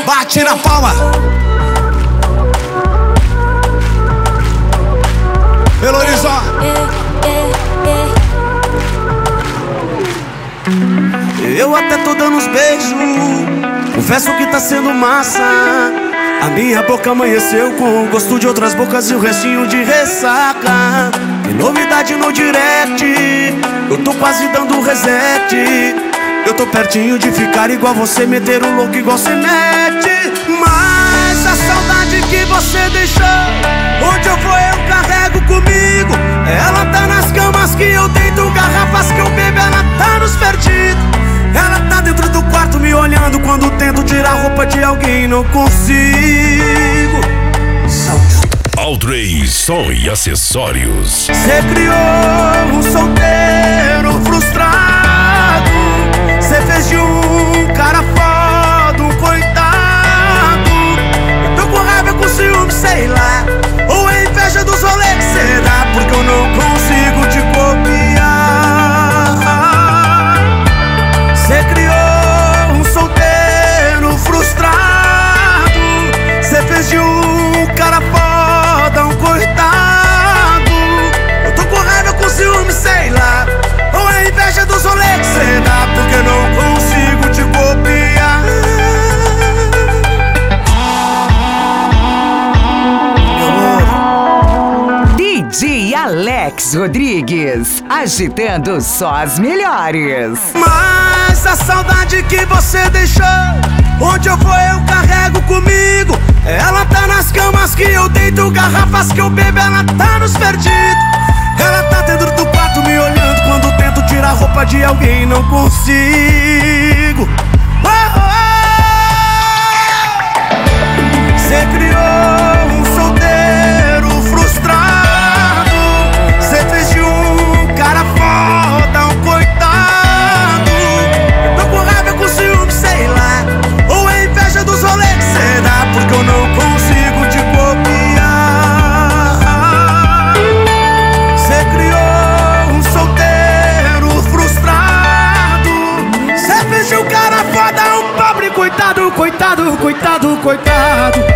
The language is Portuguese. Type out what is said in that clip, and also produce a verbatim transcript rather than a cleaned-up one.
Bate na palma. Heloísa. Eu até tô dando uns beijos, confesso que tá sendo massa. A minha boca amanheceu com o gosto de outras bocas e o restinho de ressaca. Que novidade no direct, eu tô quase dando reset. Eu tô pertinho de ficar igual você, meter o louco igual você mete. Mas a saudade que você deixou, onde eu vou eu carrego comigo. Ela tá nas camas que eu deito, garrafas que eu bebo, ela tá nos perdidos. Ela tá dentro do quarto me olhando quando tento tirar a roupa de alguém, não consigo. Aldrey Som e Acessórios. Cê criou um solteiro frustrado. Cê fez de um cara foda um coitado. Eu tô com raiva, com ciúme, sei lá. Ou é inveja dos rolês que cê dá, porque eu não consigo te copiar. Cê criou um solteiro frustrado. Cê fez de um cara foda um coitado. Eu tô com raiva, com ciúme, sei lá. Ou é inveja dos rolês que cê dá, porque eu não consigo te copiar. D J Alex Rodrigues, agitando só as melhores. Mas a saudade que você deixou, onde eu vou eu carrego comigo. Ela tá nas camas que eu deito, garrafas que eu bebo, ela tá nos perdidos. Ela tá dentro do quarto me olhando quando tento tirar a roupa de alguém, não consigo. Oh, oh, oh. Cê criou um solteiro frustrado. Cê fez de um cara foda um coitado. Eu tô com raiva, com ciúme, sei lá. Ou é inveja dos rolês que cê dá, porque eu não consigo te copiar. Cê criou um solteiro frustrado. Cê fez de um cara foda um pobre coitado, coitado, coitado, coitado.